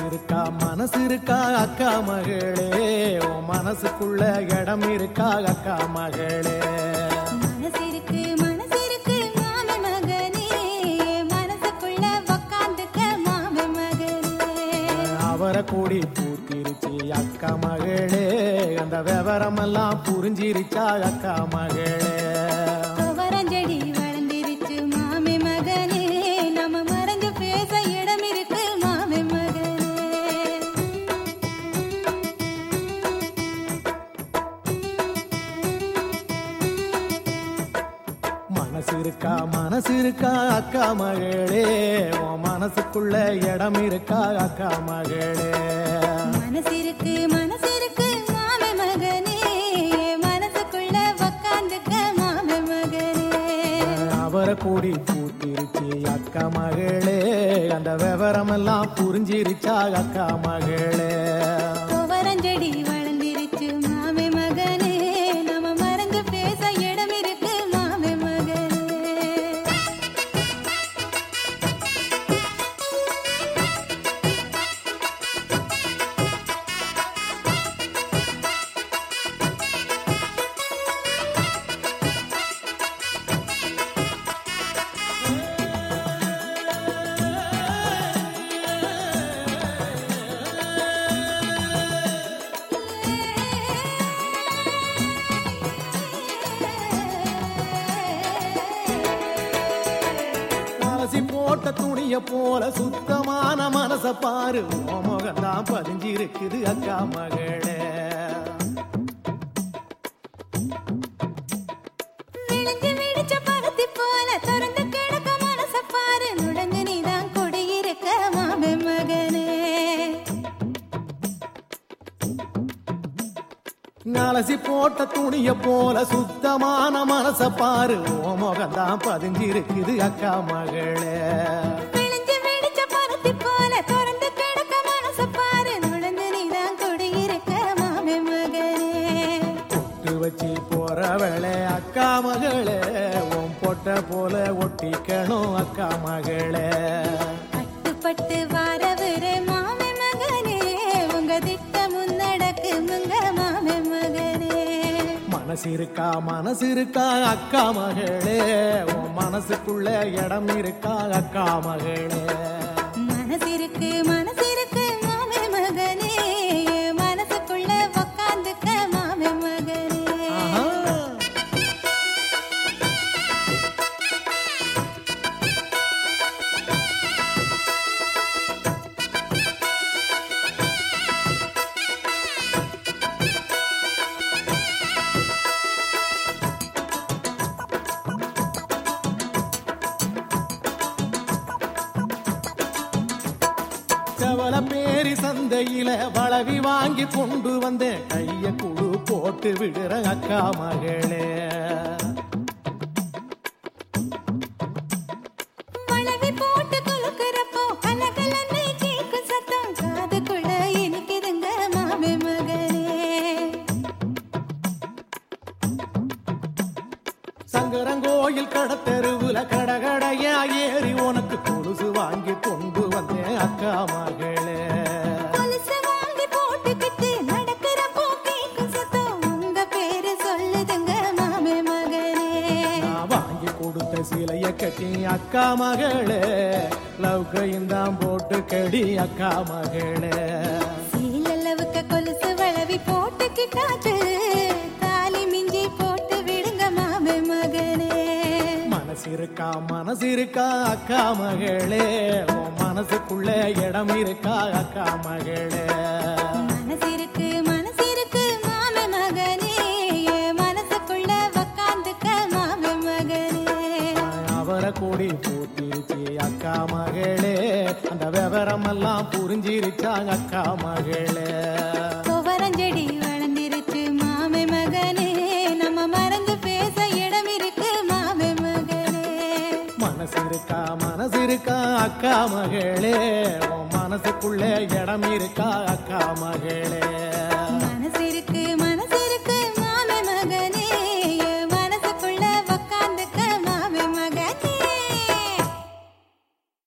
மனசு இருக்கா அக்கா மகளே, உன் மனசுக்குள்ள இடம் இருக்கா அக்கா மகளே. மனசு இருக்கு மாமி மகனே, மனசுக்குள்ள உக்காந்துக்க மாமி மகனே. அவரை கூடி பூத்திருச்சு அக்கா மகளே, அந்த விவரமெல்லாம் புரிஞ்சிருச்சா அக்கா மகளே. துவரஞ்செடி வளர்ந்திருச்சு மாமி மகனே, நம்ம மறைஞ்சு பேச இடம் இருக்கு மாமி மகனே. மனசு இருக்கா அக்கா மகளே, உன் மனசுக்குள்ள இடம் இருக்கா அக்கா மகளே. மனசு இருக்கு மாமி மகனே, மனசுக்குள்ள உக்காந்துக்க மாமி மகனே. அவரை கூடி பூத்திருச்சு அக்கா மகளே, அந்த விவரமெல்லாம் புரிஞ்சிருச்சா அக்கா மகளே. துவரஞ்செடி வளர்ந்திருச்சு மாமி மகனே, நம்ம மறைஞ்சு பேச இடம் இருக்கு மாமி மகனே. போட்ட துணிய போல சுத்தமான மனச பாரு, உன் முகம்தான் பதிஞ்சிருக்குது அக்கா மகளே. விழுந்து விடிச்ச பருத்தி போல திறந்து கிடக்க மனச பாரு, நுழைஞ்சு நீதான் குடியிருக்க மாமி மகனே. அலசி போட்ட துணிய போல சுத்தமான மனச பாரு, உன் முகம்தான் பதிஞ்சிருக்குது அக்கா மகளே. விழுந்து விடிச்ச பருத்தி போல திறந்து கிடக்க மனச பாரு, நுழைஞ்சு நீதான் குடியிருக்க மாமி மகனே. பொட்டு வச்சு போறவளே அக்கா மகளே, உன் பொட்ட போல ஒட்டிக்கணும் அக்கா மகளே. பட்டு வாரவரே மாமி மகனே, உங்க திட்ட முன்னடக்கு முங்க மாமி மகனே. மனசு இருக்கா அக்கா மகளே, உன் மனசுக்குள்ள இடம் இருக்கா அக்கா மகளே. மனசு இருக்கு மாமி மகனே, மனசுக்குள்ள உக்காந்துக்க மாமி மகனே. செவல பேரி சந்தையில வளவி வாங்கி கொண்டு வந்தேன், கைய குழு போட்டு விடுற அக்கா மகளே. வளவி போட்டு குலுக்குறப்போ கலகலன்னு கேக்கும் சத்தம், காதுக்குள்ள இனிக்குதுங்க மாமி மகனே. சங்கரங்கோயில் கடத்தெருவுல கடகடையா ஏறி உனக்கு கொலுசு வாங்கி கொண்டு வந்தேன் அக்கா மகளே. கொலுசு வாங்கி போட்டுக்கிட்டு நடக்கிறப்போ கேக்கும் சத்தம், உங்க பேரு சொல்லுதுங்க மாமி மகனே. நான் வாங்கி கொடுத்த சிலைய கட்டி அக்கா மகளே, லவ்கையும் போட்டு கடி அக்கா மகளே. சீலளவுக்கு கொலுசு வளவி போட்டுக்கிட்டாச்சு, தாலி மிஞ்சி போட்டு விடுங்க மாமி மகனே. மனசு இருக்கா அக்கா மகளே, உன் மனசுக்குள்ள இடம் இருக்கா அக்கா மகளே. மனசு இருக்கு மாமி மகனே, மனசுக்குள்ள உக்காந்துக்க மாமி மகனே. அவரை கூடி பூத்திருச்சு அக்கா மகளே, அந்த விவரமெல்லாம் புரிஞ்சிருச்சா அக்கா மகளே. துவரஞ்செடி வளர்ந்திருச்சு மாமி மகனே, நம்ம மறந்து பேச இடம் இருக்கு மாமி மகனே. மனசு இருக்கா அக்கா மகளே, உன் மனசுக்குள்ள இடம் இருக்கா அக்கா மகளே.